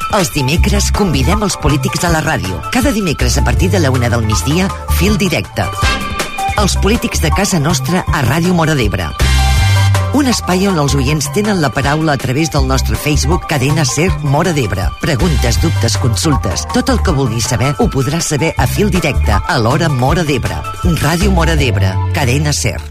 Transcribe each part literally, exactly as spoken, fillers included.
Els dimecres convidem els polítics a la ràdio. Cada dimecres a partir de la una del migdia, Fil Directe. Els polítics de casa nostra a Ràdio Móra d'Ebre. Un espai on els oients tenen la paraula a través del nostre Facebook Cadena Ser Móra d'Ebre. Preguntes, dubtes, consultes, tot el que vulguis saber ho podràs saber a Fil Directe a l'hora Móra d'Ebre. Ràdio Móra d'Ebre, Cadena Ser.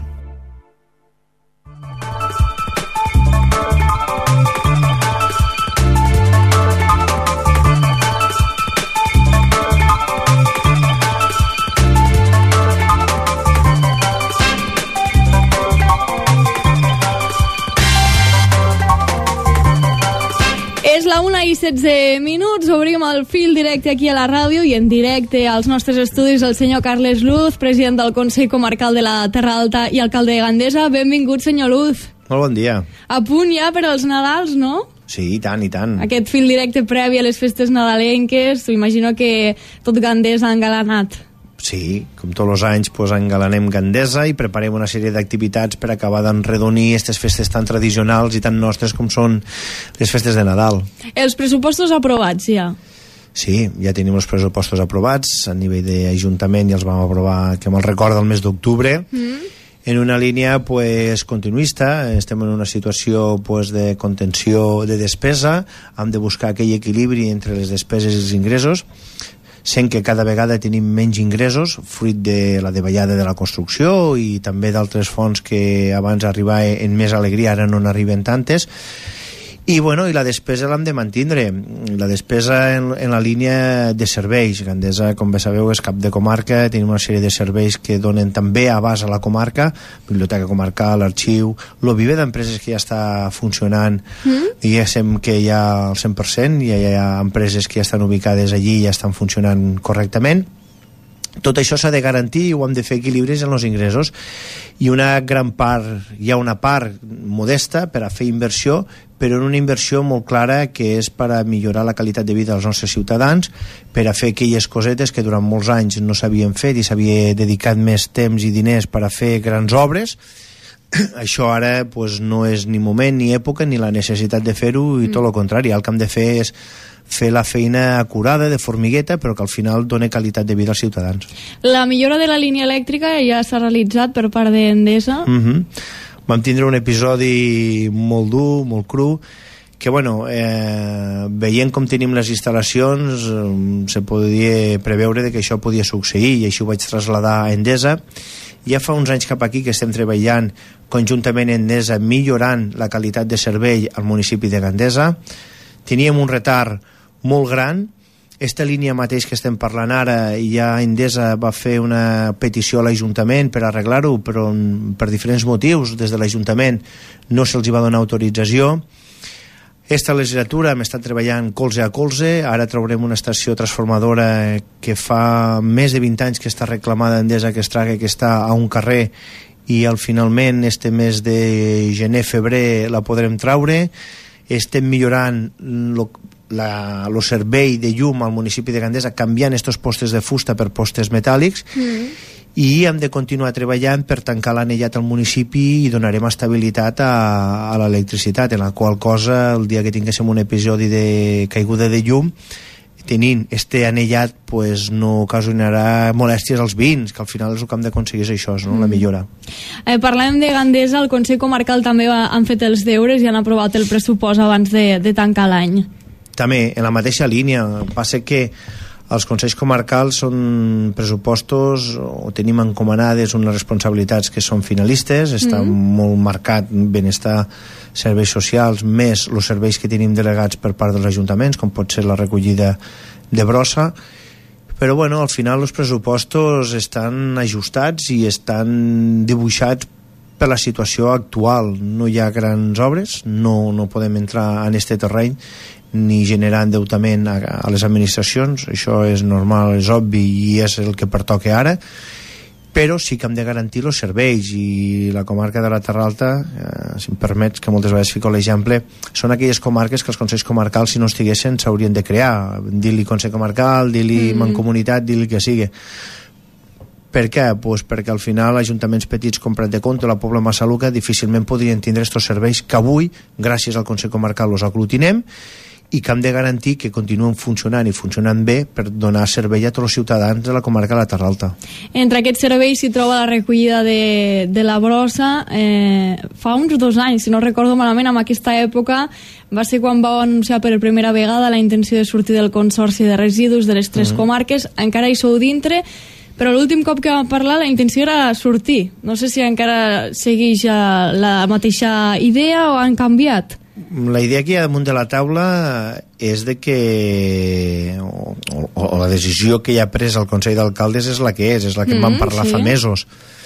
És la una i setze minuts, obrim el Fil Directe aquí a la ràdio i en directe als nostres estudis el senyor Carles Luz, president del Consell Comarcal de la Terra Alta i alcalde de Gandesa. Benvingut, senyor Luz. Molt bon dia. A punt ja per als Nadals, no? Sí, i tant, i tant. Aquest Fil Directe previ a les festes nadalenques, imagino que tot Gandesa engalanat. Sí, com tots els anys pues, engalanem Gandesa i preparem una sèrie d'activitats per acabar d'enredonir aquestes festes tan tradicionals i tan nostres com són les festes de Nadal. Els pressupostos aprovats ja? Sí, ja tenim els pressupostos aprovats a nivell d'Ajuntament i els vam aprovar, que me'l recorda, el mes d'octubre. Mm. En una línia pues, continuista, estem en una situació pues, de contenció de despesa, hem de buscar aquell equilibri entre les despeses i els ingressos, sent que cada vegada tenim menys ingressos fruit de la davallada de la construcció i també d'altres fonts que abans arribaven en més alegria, ara no n'arriben tantes. I, bueno, i la despesa l'hem de mantindre. La despesa en, en la línia de serveis. Gandesa, com bé sabeu, és cap de comarca, tenim una sèrie de serveis que donen també abast a la comarca, biblioteca comarcal, arxiu, el viver d'empreses que ja està funcionant, mm. i ja sabem que hi ha el cent per cent, hi ha, hi ha empreses que ja estan ubicades allí i ja estan funcionant correctament. Tot això s'ha de garantir i ho hem de fer equilibris en els ingressos, i una gran part, hi ha una part modesta per a fer inversió, però en una inversió molt clara que és per a millorar la qualitat de vida dels nostres ciutadans, per a fer aquelles cosetes que durant molts anys no s'havien fet i s'havia dedicat més temps i diners per a fer grans obres. Això ara pues, no és ni moment, ni època, ni la necessitat de fer-ho, i tot el contrari. El que hem de fer és fer la feina acurada, de formigueta, però que al final doni qualitat de vida als ciutadans. La millora de la línia elèctrica ja s'ha realitzat per part d'Endesa? Mm-hmm. Vam tindre un episodi molt dur, molt cru, que, bueno, eh, veient com tenim les instal·lacions, eh, se podia preveure que això podia succeir, i així ho vaig traslladar a Endesa. Ja fa uns anys cap aquí que estem treballant conjuntament amb Endesa millorant la qualitat de servei al municipi de Gandesa. Teníem un retard molt gran. Esta línia mateix que estem parlant ara, ja Endesa va fer una petició a l'Ajuntament per arreglar-ho, però per diferents motius des de l'Ajuntament no se'ls va donar autorització. Esta legislatura hem estat treballant colze a colze, ara traurem una estació transformadora que fa més de vint anys que està reclamada Endesa, que es traga, que està a un carrer, i al finalment este mes de gener-febrer la podrem traure. Estem millorant lo, la, lo servei de llum al municipi de Gandesa, canviant estos postes de fusta per postes metàl·lics, mm. i hem de continuar treballant per tancar l'anellat al municipi i donarem estabilitat a, a l'electricitat, en la qual cosa el dia que tinguéssim un episodi de caiguda de llum, tenint este anellat, pues, no ocasionarà molèsties als veïns, que al final és el que hem d'aconseguir, és això, no? Mm. La millora. Eh, parlàvem de Gandesa, el Consell Comarcal també va, han fet els deures i han aprovat el pressupost abans de, de tancar l'any. També, en la mateixa línia. Passa que els consells comarcals són pressupostos, o tenim encomanades unes responsabilitats que són finalistes, està mm. molt marcat benestar, serveis socials, més els serveis que tenim delegats per part dels ajuntaments, com pot ser la recollida de brossa, però bueno, al final els pressupostos estan ajustats i estan dibuixats per la situació actual. No hi ha grans obres, no, no podem entrar en este terreny ni generar endeutament a, a les administracions, això és normal, és obvi i és el que pertoca ara, però sí que hem de garantir els serveis, i la comarca de la Terra Alta, eh, si em permets, que moltes vegades fico l'exemple, són aquelles comarques que els consells comarcals, si no estiguessin, s'haurien de crear. Dir-li consell comarcal, dir-li mm. mancomunitat, dir-li que sigui. Per què? Pues perquè al final ajuntaments petits com Prat de Comte o la Pobla Massaluca difícilment podrien tindre aquests serveis que avui, gràcies al Consell Comarcal, els aglutinem, i que hem de garantir que continuen funcionant i funcionant bé per donar servei a tots els ciutadans de la comarca de la Terra Alta. Entre aquests serveis s'hi troba la recollida de, de la brossa. Eh, fa uns dos anys, si no recordo malament, en aquesta època va ser quan vau anunciar per primera vegada la intenció de sortir del Consorci de Residus de les tres mm-hmm. comarques. Encara hi sou dintre, però l'últim cop que vam parlar la intenció era sortir. No sé si encara segueix la mateixa idea o han canviat. La idea que hi ha damunt de la taula és de que o, o, o la decisió que hi ha pres el Consell d'Alcaldes és la que és, és la que mm, en vam parlar sí. fa mesos.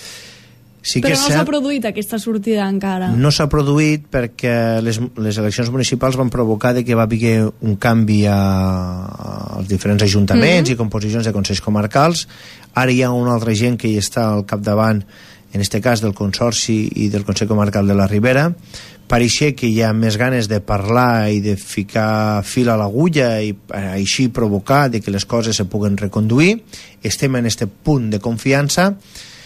Sí Però que no s'ha produït aquesta sortida encara. No s'ha produït perquè les, les eleccions municipals van provocar de que va haver un canvi a, als diferents ajuntaments mm-hmm. i composicions de consells comarcals. Ara hi ha una altra gent que hi està al capdavant, en este cas del Consorci i del Consell Comarcal de la Ribera. Pareixer que hi ha més ganes de parlar i de ficar fil a l'agulla i així provocar de que les coses se puguen reconduir. Estem en este punt de confiança,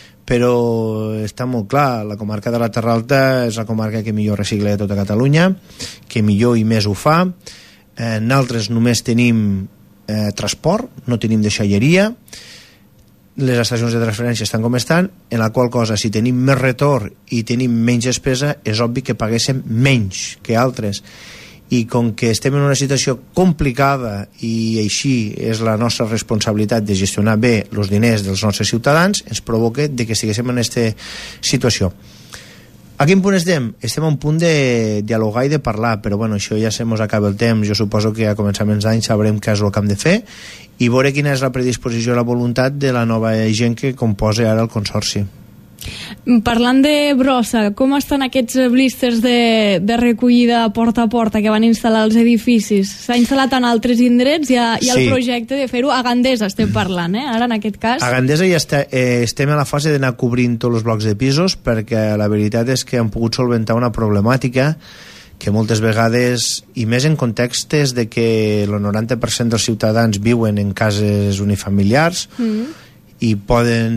però està molt clar, la comarca de la Terra Alta és la comarca que millor recicla de tota Catalunya, que millor i més ho fa. Eh, nosaltres només tenim eh, transport, no tenim deixalleria, les estacions de transferència estan com estan, en la qual cosa, si tenim més retorn i tenim menys despesa, és obvi que paguéssim menys que altres. I com que estem en una situació complicada i així és la nostra responsabilitat de gestionar bé els diners dels nostres ciutadans, ens provoca de que estiguéssim en aquesta situació. A quin punt estem? Estem a un punt de dialogar i de parlar, però bueno, això ja se mos acaba el temps. Jo suposo que a començaments d'any sabrem què és el que hem de fer i veure quina és la predisposició i la voluntat de la nova gent que composa ara el Consorci. Parlant de brossa, com estan aquests blísters de, de recollida porta a porta que van instal·lar als edificis? S'ha instal·lat en altres indrets i hi ha, hi ha sí. el projecte de fer-ho a Gandesa, estem parlant, eh? Ara en aquest cas. A Gandesa ja està, eh, estem a la fase d'anar cobrint tots els blocs de pisos, perquè la veritat és que han pogut solventar una problemàtica que moltes vegades, i més en contextes de que el noranta per cent dels ciutadans viuen en cases unifamiliars, mm. i poden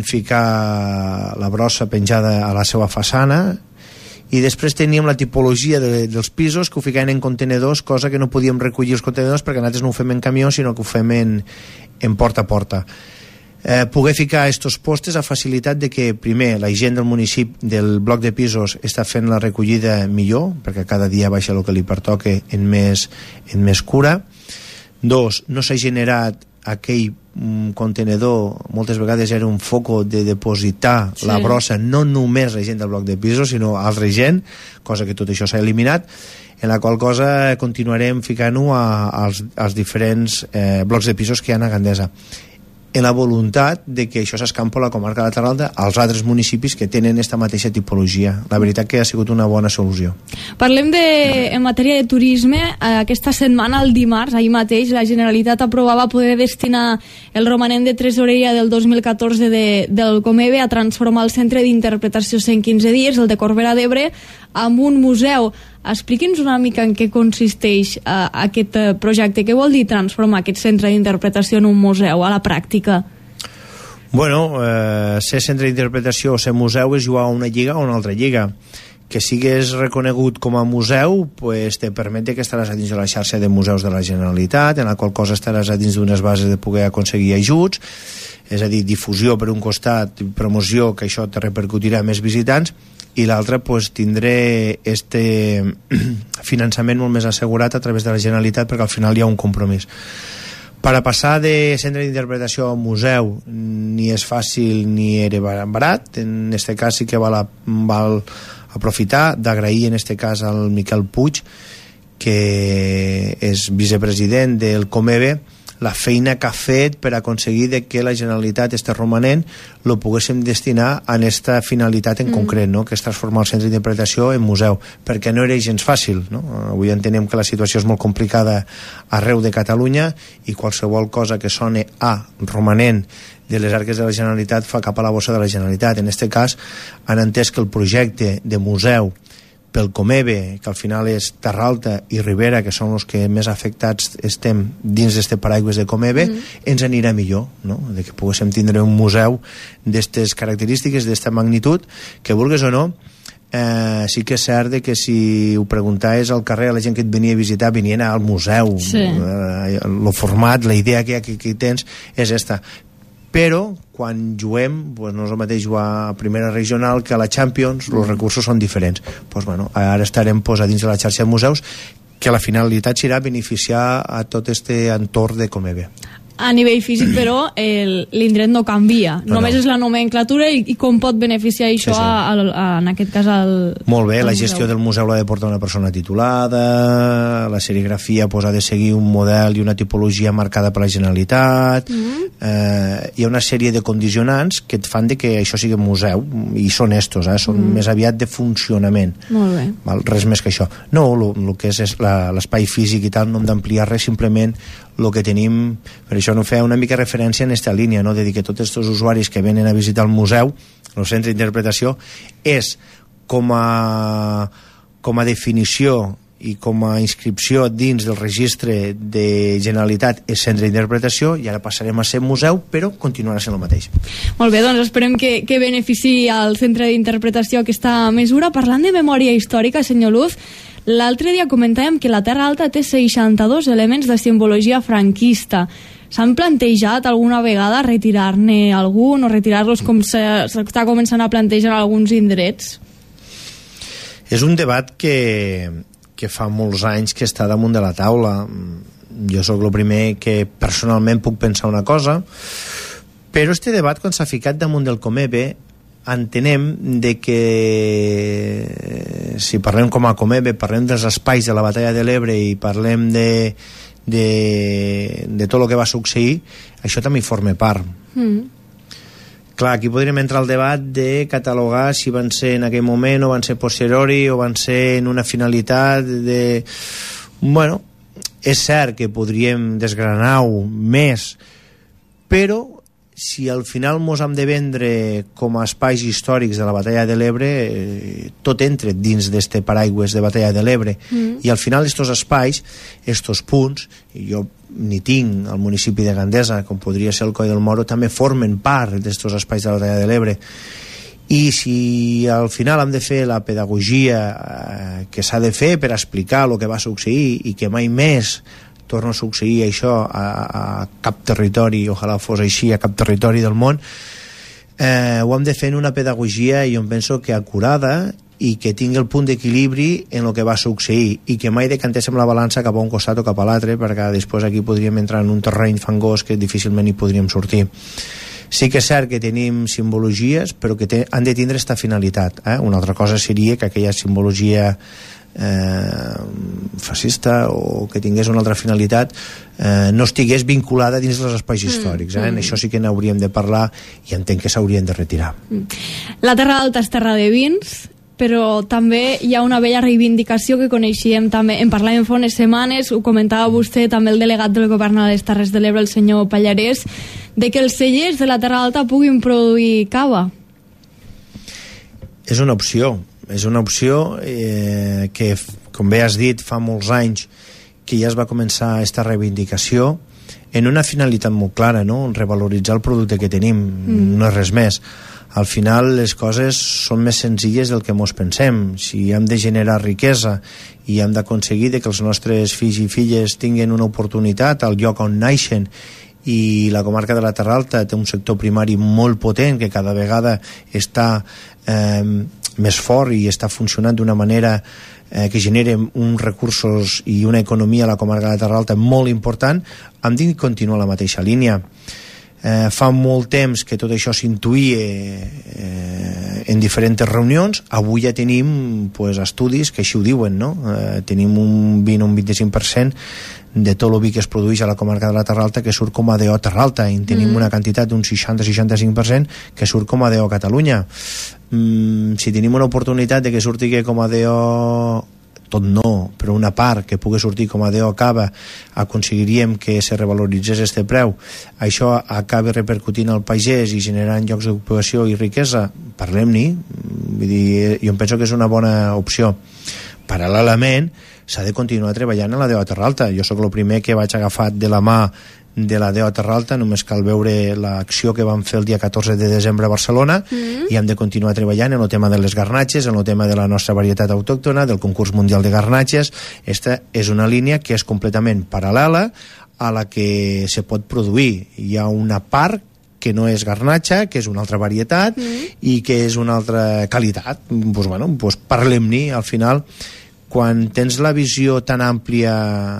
ficar la brossa penjada a la seva façana, i després teníem la tipologia de, dels pisos que ho ficaven en contenedors, cosa que no podíem recollir els contenedors perquè nosaltres no ho fem en camió, sinó que ho fem en, en porta a porta. Eh, poder ficar estos postes ha facilitat de que, primer, la gent del municipi del bloc de pisos està fent la recollida millor, perquè cada dia baixa el que li pertoca en més, en més cura. Dos, no s'ha generat aquell mm, contenedor, moltes vegades era un foco de depositar sí. la brossa, no només la gent del bloc de pisos, sinó altra gent, cosa que tot això s'ha eliminat, en la qual cosa continuarem ficant-ho als, als diferents eh, blocs de pisos que hi ha a Gandesa, en la voluntat de que això s'escampa a la comarca de la Terra Alta als altres municipis que tenen aquesta mateixa tipologia. La veritat que ha sigut una bona solució. Parlem de, en matèria de turisme, aquesta setmana, el dimarts, ahir mateix, la Generalitat aprovava poder destinar el romanent de tresoreria del dos mil catorze de, del Comebe a transformar el centre d'interpretació cent quinze dies, el de Corbera d'Ebre, amb un museu. Expliqui'ns una mica en què consisteix uh, aquest uh, projecte. Què vol dir transformar aquest centre d'interpretació en un museu a la pràctica? Bueno, eh, ser centre d'interpretació o ser museu és jugar a una lliga o a una altra lliga. Que sigues reconegut com a museu pues, te permet que estaràs a dins de la xarxa de museus de la Generalitat, en la qual cosa estaràs a dins d'unes bases de poder aconseguir ajuts, és a dir, difusió per un costat, promoció, que això te repercutirà a més visitants, i l'altre pues, tindré este finançament molt més assegurat a través de la Generalitat, perquè al final hi ha un compromís. Per a passar de centre d'interpretació a museu ni és fàcil ni era barat. En este cas sí que val, a, val aprofitar d'agrair en este cas al Miquel Puig, que és vicepresident del Comebe, la feina que ha fet per aconseguir de que la Generalitat este romanent lo poguéssim destinar a aquesta finalitat en mm. concret, no? Que és transformar el centre d'interpretació en museu, perquè no era gens fàcil, no? Avui entenem que la situació és molt complicada arreu de Catalunya i qualsevol cosa que sone a romanent de les arques de la Generalitat fa cap a la bossa de la Generalitat. En aquest cas han entès que el projecte de museu pel Comebe, que al final és Terra Alta i Ribera, que són els que més afectats estem dins d'este paraigües de Comebe, mm. ens anirà millor, no? De que poguéssim tindre un museu d'aquestes característiques, d'esta magnitud, que vulgues o no, Eh, sí que és cert que si ho preguntaves al carrer a la gent que et venia a visitar venien al museu, sí. eh, el format, la idea que, que, que tens és esta, però quan juguem pues no és el mateix jugar a primera regional que a la Champions, els recursos són diferents. Pues, bueno, ara estarem pues, a dins de la xarxa de museus, que la finalitat serà beneficiar a tot este entorn de Comebe. A nivell físic, però, l'indret no canvia. No, Només no. és la nomenclatura i, i com pot beneficiar això, sí, sí. A, a, a, en aquest cas, al Molt bé, al la gestió museu. del museu l'ha de portar una persona titulada, la serigrafia pues, ha de seguir un model i una tipologia marcada per la Generalitat, mm-hmm. eh, hi ha una sèrie de condicionants que et fan de que això sigui museu, i són estos, eh, són mm. més aviat de funcionament. Molt bé. Val? Res més que això. No, el que és, és l'espai físic i tal, no hem d'ampliar res, simplement el que tenim, per això no feia una mica referència en aquesta línia, no? De dir que tots aquests usuaris que venen a visitar el museu, el centre d'interpretació, és com a, com a definició i com a inscripció dins del registre de Generalitat és centre d'interpretació, i ara passarem a ser museu, però continuarà sent el mateix. Molt bé, doncs esperem que, que beneficiï al centre d'interpretació aquesta mesura. Parlant de memòria històrica, senyor Luz, l'altre dia comentàvem que la Terra Alta té seixanta-dos elements de simbologia franquista. S'han plantejat alguna vegada retirar-ne algun o retirar-los com s'està començant a plantejar en alguns indrets? És un debat que, que fa molts anys que està damunt de la taula. Jo sóc el primer que personalment puc pensar una cosa, però este debat, quan s'ha ficat damunt del Comebe, entenem de que si parlem com a Comebe, parlem dels espais de la batalla de l'Ebre i parlem de, de, de tot el que va succeir, això també hi forma part. Mm. Clar, aquí podríem entrar al debat de catalogar si van ser en aquell moment o van ser posteriori o van ser en una finalitat de... Bueno, és cert que podríem desgranar-ho més, però si al final mos hem de vendre com a espais històrics de la batalla de l'Ebre, eh, tot entra dins d'este paraigües de batalla de l'Ebre, mm. i al final estos espais, estos punts, i jo ni tinc al municipi de Gandesa, com podria ser el Coll del Moro, també formen part d'estos espais de la batalla de l'Ebre. I si al final hem de fer la pedagogia eh, que s'ha de fer per explicar el que va succeir i que mai més torna a succeir això a, a cap territori, ojalà fos així a cap territori del món, eh, ho hem de fer en una pedagogia, i jo penso que acurada i que tingui el punt d'equilibri en el que va succeir, i que mai decantéssim la balança cap a un costat o cap a l'altre, perquè després aquí podríem entrar en un terreny fangós que difícilment hi podríem sortir. Sí que és cert que tenim simbologies, però que te, han de tindre aquesta finalitat. Eh? Una altra cosa seria que aquella simbologia eh, fascista o que tingués una altra finalitat eh, no estigués vinculada dins dels espais històrics. Eh? Mm. En això sí que n'hauríem de parlar, i entenc que s'haurien de retirar. La Terra Alta és terra de vins, però també hi ha una bella reivindicació que coneixíem també, en parlàvem fa unes setmanes, ho comentava vostè, també el delegat del govern a les Terres de l'Ebre, el senyor Pallarès, de que els cellers de la Terra Alta puguin produir cava. És una opció, és una opció eh, que, com bé has dit, fa molts anys que ja es va començar aquesta reivindicació en una finalitat molt clara, no? Revaloritzar el producte que tenim, mm. no és res més. Al final les coses són més senzilles del que mos pensem. Si hem de generar riquesa i hem d'aconseguir que els nostres fills i filles tinguin una oportunitat al lloc on naixen, i la comarca de la Terra Alta té un sector primari molt potent que cada vegada està eh, més fort i està funcionant d'una manera eh, que genera uns recursos i una economia a la comarca de la Terra Alta molt important, hem de continuar la mateixa línia. Eh, fa molt temps que tot això s'intuïa eh, en diferents reunions. Avui ja tenim pues, estudis que així ho diuen, no? Eh, tenim un vint o un vint-i-cinc per cent de tot el vi que es produeix a la comarca de la Terra Alta que surt com a D O Terra Alta, i tenim mm. una quantitat d'un seixanta a seixanta-cinc per cent que surt com a D O Catalunya. Mm, si tenim una oportunitat de que surti com a D O, tot no, però una part que pugui sortir com a D O Cava, aconseguiríem que se revaloritzés este preu, això acabi repercutint al pagès i generant llocs d'ocupació i riquesa, parlem-ne. Vull dir, jo penso que és una bona opció. Paral·lelament s'ha de continuar treballant a la D O A Terra Alta. Jo sóc el primer que vaig agafat de la mà de la D O A Terra Alta, només cal veure l'acció que vam fer el dia catorze de desembre a Barcelona, mm. i hem de continuar treballant en el tema de les garnatxes, en el tema de la nostra varietat autòctona, del concurs mundial de garnatxes. Esta és una línia que és completament paral·lela a la que se pot produir. Hi ha una part que no és garnatxa, que és una altra varietat, mm. i que és una altra qualitat. Pues, bueno, pues parlem-ne. Al final, quan tens la visió tan àmplia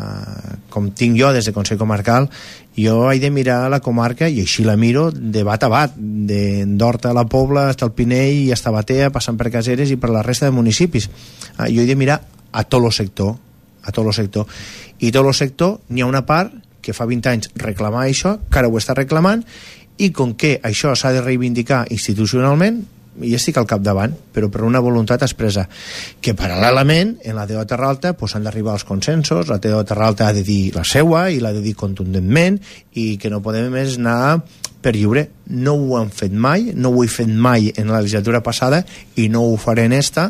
com tinc jo des de Consell Comarcal, jo he de mirar la comarca, i així la miro de bat a bat, d'Horta a la Pobla fins al Pinell i fins a Batea, passant per Caseres i per la resta de municipis. Jo he de mirar a tot el sector, a tot el sector. I tot el sector, n'hi ha una part que fa vint anys reclamava això, que ara ho està reclamant, i com que això s'ha de reivindicar institucionalment, i estic al capdavant, però per una voluntat expressa, que paral·lelament en la D O A Terra Alta pues, han d'arribar als consensos, la D O A Terra Alta ha de dir la seua i l'ha de dir contundentment, i que no podem més anar per lliure. No ho han fet mai, no ho he fet mai en la legislatura passada i no ho faré en esta,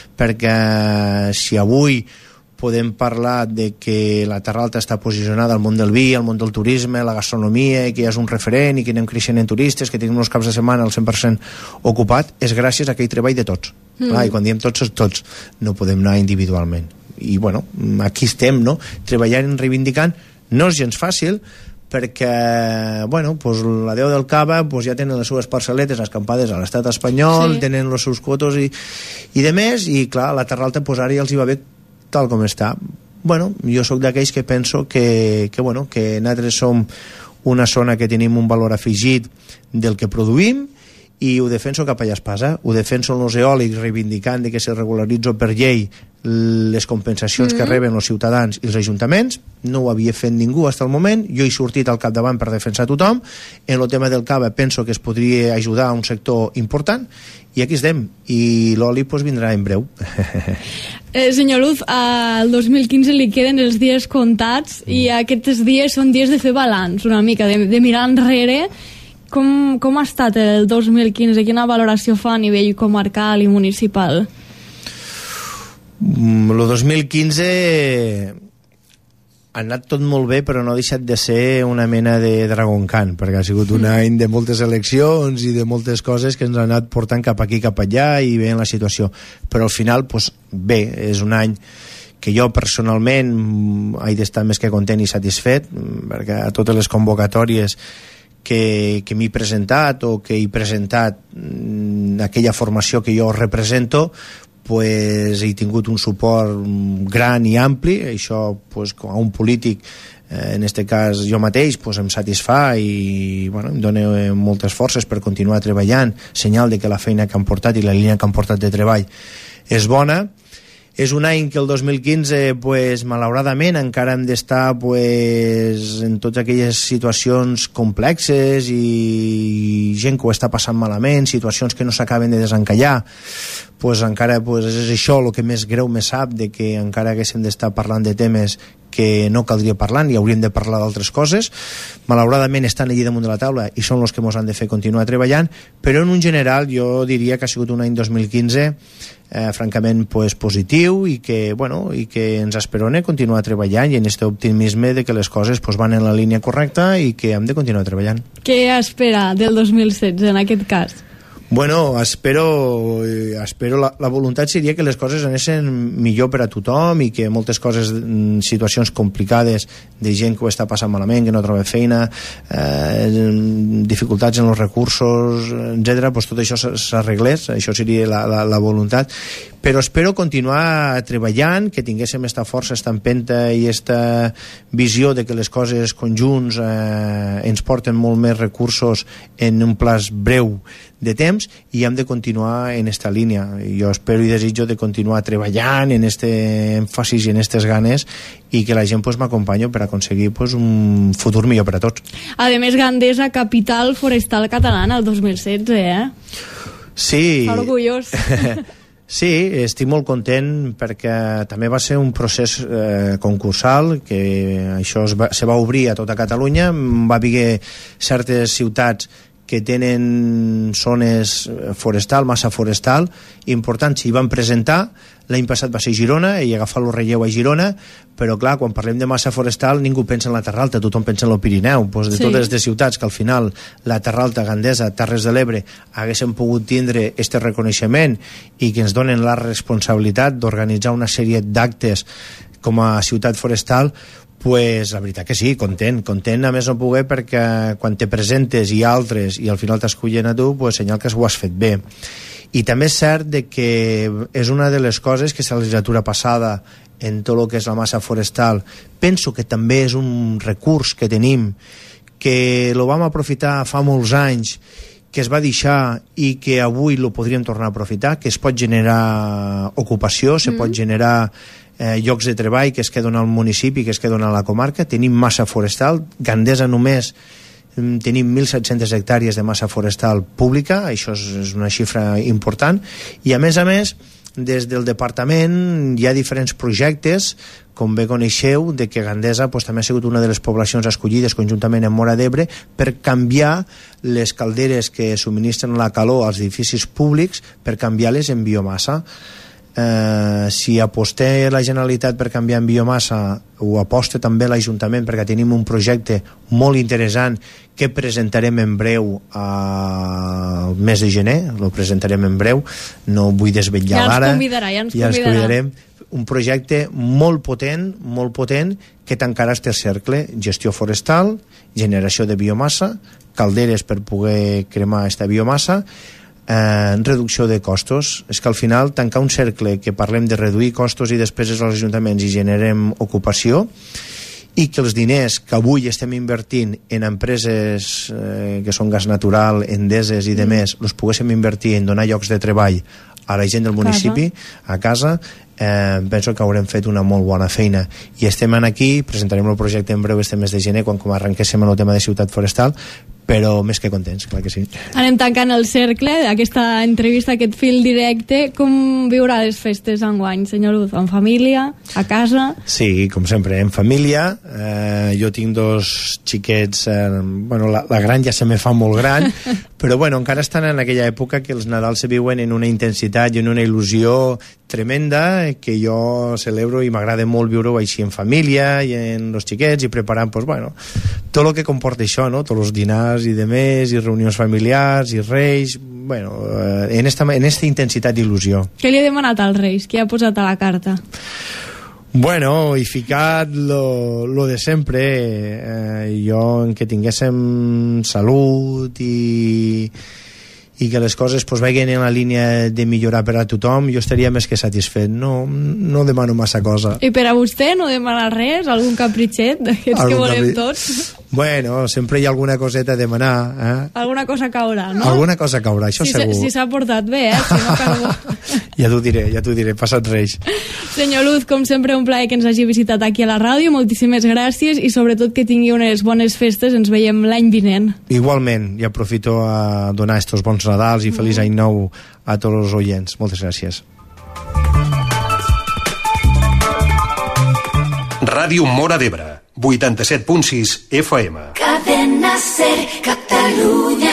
perquè si avui podem parlar de que la Terra Alta està posicionada al món del vi, al món del turisme, la gastronomia, i que ja és un referent i que anem creixent en turistes, que tenim uns caps de setmana al cent per cent ocupat, és gràcies a aquell treball de tots. Mm. Clar, i quan diem tots, tots, no podem anar individualment. I bueno, aquí estem, no? Treballant, reivindicant. No és gens fàcil, perquè bueno, pues la D O del Cava pues ja tenen les seves parcel·letes escampades a l'estat espanyol, sí. Tenen els seus quotos i, i de més, i clar, la Terra Alta pues ara ja els hi va bé tal com està. Bueno, jo sóc d'aquells que penso que, que, bueno, que nosaltres som una zona que tenim un valor afegit del que produïm, i ho defenso cap allà es passa. Ho defenso els eòlics reivindicant de que se regularitzo per llei les compensacions mm-hmm. que reben els ciutadans i els ajuntaments. No ho havia fet ningú fins al moment. Jo he sortit al capdavant per defensar tothom. En el tema del cava penso que es podria ajudar a un sector important, i aquí estem, i l'oli pues, vindrà en breu. eh, senyor Luz, al dos mil quinze li queden els dies comptats, mm. i aquests dies són dies de fer balanç una mica, de, de mirar enrere. Com, com ha estat el dos mil quinze? Quina valoració fa a nivell comarcal i municipal? El dos mil quinze ha anat tot molt bé, però no ha deixat de ser una mena de Dragon Khan, perquè ha sigut un any de moltes eleccions i de moltes coses que ens han anat portant cap aquí, cap allà, i bé en la situació. Però al final, pues, bé, és un any que jo personalment he d'estar més que content i satisfet, perquè a totes les convocatòries que, que m'he presentat o que he presentat aquella formació que jo represento, pues, he tingut un suport gran i ampli. Això pues, com a un polític, eh, en este cas jo mateix, pues, em satisfà i bueno, em dona moltes forces per continuar treballant, senyal de que la feina que han portat i la línia que han portat de treball és bona. És un any que el dos mil quinze, pues, malauradament, encara hem d'estar pues, en totes aquelles situacions complexes i gent que ho està passant malament, situacions que no s'acaben de desencallar. Pues, encara pues, és això el que més greu me sap, de que encara haguéssim d'estar parlant de temes que no caldria parlar i hauríem de parlar d'altres coses. Malauradament estan allí damunt de la taula i són els que ens han de fer continuar treballant, però en un general jo diria que ha sigut un any dos mil quinze eh, francament pues, positiu, i que, bueno, i que ens esperona continuar treballant i en aquest optimisme de que les coses pues, van en la línia correcta i que hem de continuar treballant. Què espera del dos mil setze en aquest cas? Bueno, espero, espero la, la voluntat seria que les coses anessin millor per a tothom i que moltes coses, situacions complicades de gent que ho està passant malament, que no troba feina, eh, dificultats en els recursos, etcètera, pues tot això s'arreglés, això seria la, la, la voluntat. Però espero continuar treballant, que tinguéssim esta força, esta empenta i esta visió de que les coses conjunts eh, ens porten molt més recursos en un plaç breu de temps, i hem de continuar en esta línia. Jo espero i desitjo de continuar treballant en este èmfasis i en aquestes ganes, i que la gent pues, m'acompanyi per aconseguir pues, un futur millor per a tots. A més, Gandesa, capital forestal catalana el dos mil setze, eh? Sí. Està orgullós. Sí, estic molt content perquè també va ser un procés eh, concursal, que això es va, se va obrir a tota Catalunya. Va haver certes ciutats que tenen zones forestal, massa forestal, importants, s'hi van presentar, l'any passat va ser Girona i agafar el relleu a Girona, però clar, quan parlem de massa forestal ningú pensa en la Terra Alta, tothom pensa en el Pirineu. Pues de sí. Totes les ciutats que al final la Terra Alta, Gandesa, Terres de l'Ebre haguessin pogut tindre este reconeixement i que ens donen la responsabilitat d'organitzar una sèrie d'actes com a ciutat forestal, pues la veritat que sí, content, content a més no poder, perquè quan te presentes i altres i al final t'escullen a tu, pues senyal que ho has fet bé. I també és cert de que és una de les coses que la legislatura passada en tot el que és la massa forestal, penso que també és un recurs que tenim, que lo vam aprofitar fa molts anys, que es va deixar i que avui lo podríem tornar a aprofitar, que es pot generar ocupació, se mm. pot generar eh, llocs de treball que es queden al municipi, que es queden a la comarca. Tenim massa forestal, Gandesa només tenim mil set-centes hectàrees de massa forestal pública, això és, és una xifra important, i a més a més des del departament hi ha diferents projectes, com bé coneixeu, de que Gandesa pues, també ha sigut una de les poblacions escollides conjuntament amb Móra d'Ebre per canviar les calderes que subministren la calor als edificis públics, per canviar-les en biomassa. Eh, si aposté la Generalitat per canviar en biomassa, o aposta també l'Ajuntament, perquè tenim un projecte molt interessant que presentarem en breu al mes de gener, el presentarem en breu, no vull desvetllar ja ara, convidarà, ja ens ja ens convidarà. convidarem, un projecte molt potent, molt potent, que tancarà este cercle: gestió forestal, generació de biomassa, calderes per poder cremar aquesta biomassa, Eh, reducció de costos. És que al final tancar un cercle que parlem de reduir costos i despeses als ajuntaments i generem ocupació, i que els diners que avui estem invertint en empreses eh, que són gas natural, endeses i demés, els poguéssim invertir en donar llocs de treball a la gent del municipi, a casa, eh, penso que haurem fet una molt bona feina. I estem aquí, presentarem el projecte en breu este mes de gener, quan com arrenquéssim en el tema de ciutat forestal, però més que contents, clar que sí. Anem tancant el cercle d'aquesta entrevista, aquest fil directe. Com viurà les festes enguany, senyor Luz? En família? A casa? Sí, com sempre, en família. Eh, jo tinc dos xiquets, eh, bueno, la, la gran ja se me fa molt gran, però bueno, encara estan en aquella època que els Nadals se viuen en una intensitat i en una il·lusió tremenda, que jo celebro i m'agrada molt viure-ho així en família i en els xiquets, i preparant, pues, bueno, tot el que comporta això, no? Tots els dinars i demés, i reunions familiars i reis, bueno, eh, en, esta, en esta intensitat d'il·lusió. Què li ha demanat als reis? Què ha posat a la carta? Bueno, he ficat lo, lo de sempre, eh, jo en que tinguéssim salut i i que les coses pues, vagin en la línia de millorar per a tothom, jo estaria més que satisfet. No, no demano massa cosa. I per a vostè no demana res? Algun capritxet d'aquests que volem capri... tots? Bueno, sempre hi ha alguna coseta a demanar. Eh? Alguna cosa caurà, no? Alguna cosa caurà, això si segur. Si s'ha portat bé, eh? Si no cau... ja t'ho diré, ja t'ho diré, passat reis. Senyor Luz, com sempre, un plaer que ens hagi visitat aquí a la ràdio. Moltíssimes gràcies i sobretot que tingui unes bones festes. Ens veiem l'any vinent. Igualment, i aprofito a donar estos bons Nadals i feliç any nou a tots els oients. Moltes gràcies. Ràdio Móra d'Ebre, vuitanta-set punt sis F M. Cadena Ser, Catalunya.